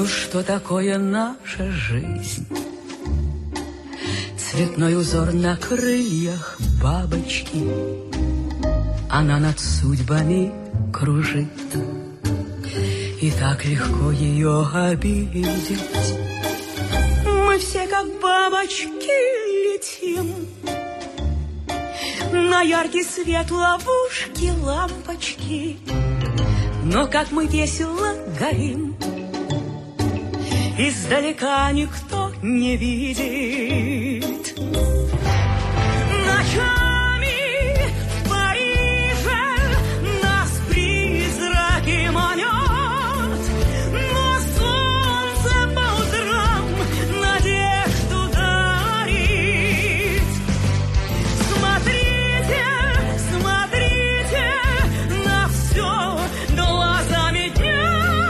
Ну что такое наша жизнь? Цветной узор на крыльях бабочки, она над судьбами кружит, и так легко ее обидеть. Мы все как бабочки летим на яркий свет ловушки, лампочки, но как мы весело горим, издалека никто не видит. Ночами в Париже нас призраки манят, но солнце по утрам надежду дарит. Смотрите, смотрите на все глазами дня.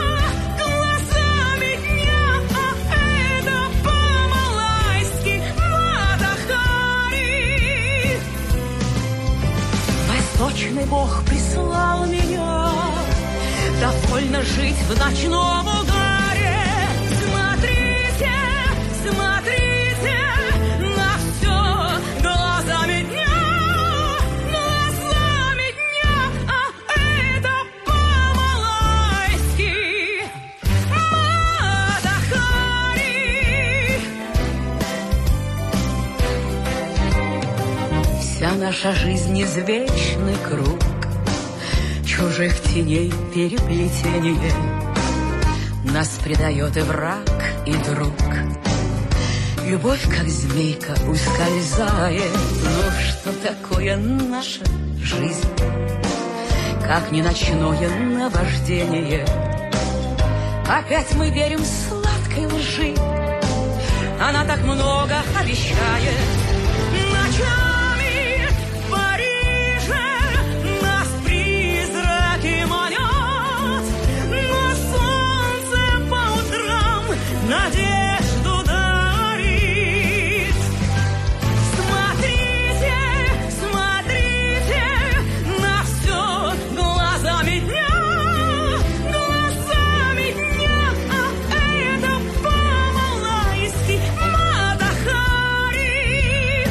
Восточный Бог прислал меня довольно жить в ночном угаре. Смотрите, смотрите на все глазами дня, а это по-малайски Мата-Хари. Вся наша жизнь извечный круг чужих теней переплетение. Нас предает и враг, и друг. Любовь, как змейка, ускользает. Ну что такое наша жизнь? Как не ночное наваждение. Опять мы верим сладкой лжи. Она так много обещает. Ночами в Париже нас призраки манят, но солнце по утрам надежду дарит. Смотрите, смотрите на все глазами дня, а это по-малайски Мата-Хари.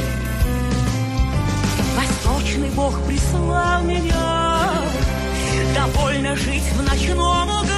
Восточный Бог прислал меня довольно жить в ночном угаре.